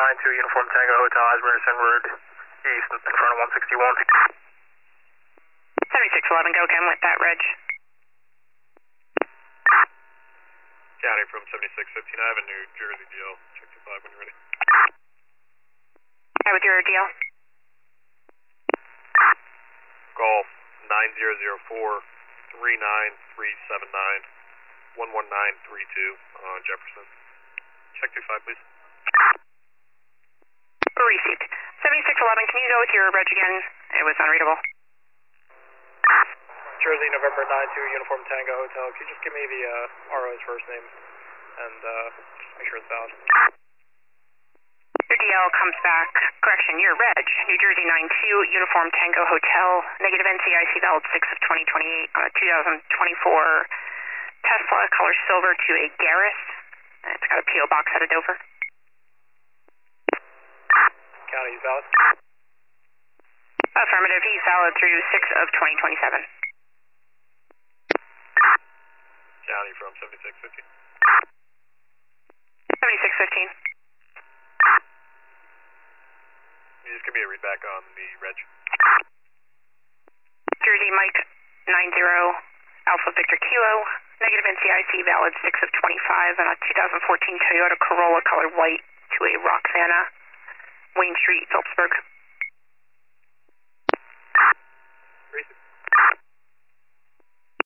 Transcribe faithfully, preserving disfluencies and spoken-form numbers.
nine two Uniform Tango Hotel, Asmussen Road, east in front of one sixty-one. seventy-six eleven, go again with that reg. County from seventy-six fifteen Avenue, Jersey D L. Check two five when you're ready. Hi, with your D L. Golf nine zero zero four three nine three seven nine one one nine three two on Jefferson. Check two five, please. Received. seventy-six eleven, can you go with your reg again? It was unreadable. Jersey, November nine two Uniform Tango Hotel. Could you just give me the uh, R O's first name and uh, just make sure it's valid? Your D L comes back. Correction, your reg, New Jersey nine two Uniform Tango Hotel, negative N C I C valid six of twenty twenty-eight on a two thousand twenty-four Tesla, color silver to a Garris. It's got a P O box out of Dover. County, is valid? Affirmative, he's valid through six of twenty twenty-seven. County from seventy-six fifteen. seventy-six fifteen. Can you just give me a read back on the reg? Jersey Mike nine zero Alpha Victor Kilo, negative N C I C valid six of twenty-five on a two thousand fourteen Toyota Corolla color white to a Roxana, Wayne Street, Phillipsburg. Racing.